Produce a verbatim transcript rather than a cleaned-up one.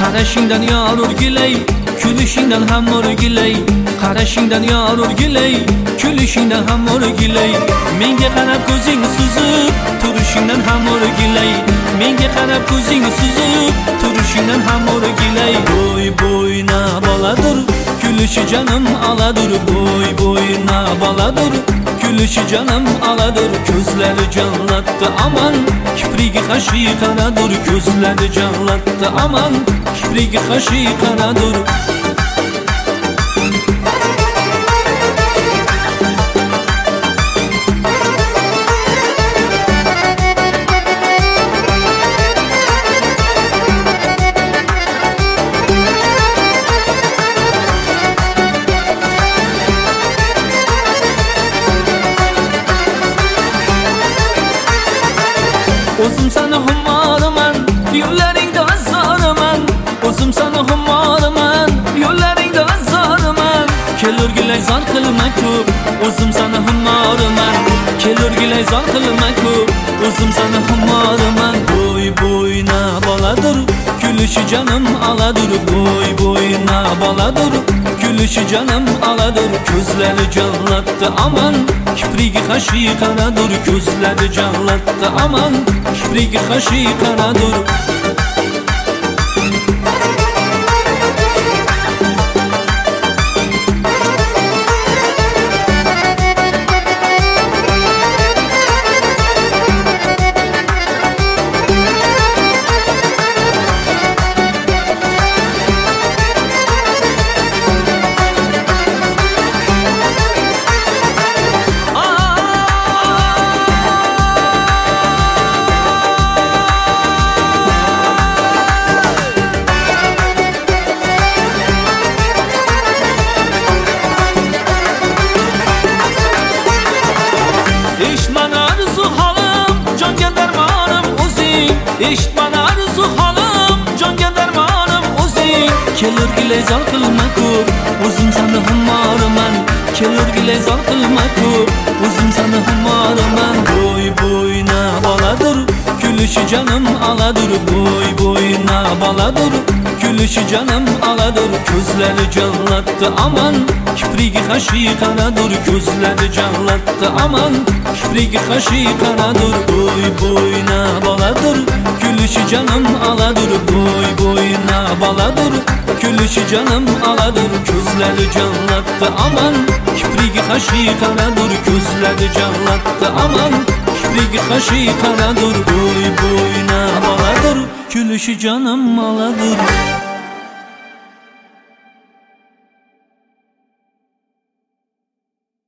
Qarashingdan yor urgilay, kulishingdan ham urgilay. Qarashingdan yor urgilay, kulishingdan ham urgilay. Menga qarab ko'zing suzib, turishingdan ham urgilay. Menga qarab ko'zing suzib, turishingdan ham urgilay. Bo'y bo'yna boladir, kulishi jonim aladur. Bo'y bo'yna boladir, kulishi jonim aladur. Ko'zlari jannatda aman, kiprigi qashi qanadur. Ko'zlari jannatda aman, kiprigi qashi qanadur. O'zim sana humorman, yo'llaringda azorman. O'zim sana humorman, yo'llaringda azorman. Kelurgilay zor qilma ko'p, o'zim sana humorman. Kelurgilay zor qilma ko'p, o'zim sana humorman. Bo'y bo'yna boladir, kulishi jonim aladur. Bo'y bo'yna boladir, kulishi jonim aladur. Ko'zlari jannatda aman, kiprigi qashi qanadur. Ko'zlari jannatda aman, kiprigi qashi qanadur. Eshitmana arzu halim, jonga darmonim o'zing. Eshitmana arzu halim, jonga darmonim o'zing. Kelurgilay zor qilma ko'p, o'zim sana humorman. Kelurgilay zor qilma ko'p, o'zim sana humorman. Bo'y bo'yna boladir, kulishi jonim aladur. Bo'y bo'yna boladir, kulishi jonim aladur. Ko'zlari jannatda aman, kiprigi qashi qanadur. Ko'zlari jannatda aman, kiprigi qashi qanadur. Bo'y bo'yna boladir, kulishi jonim aladur. Bo'y bo'yna boladir, kulishi jonim aladur. Ko'zlari jannatda aman, kiprigi qashi qanadur. Ko'zlari jannatda aman, kiprigi qashi qanadur. Bo'y bo'yna boladir, kulishi jonim aladur.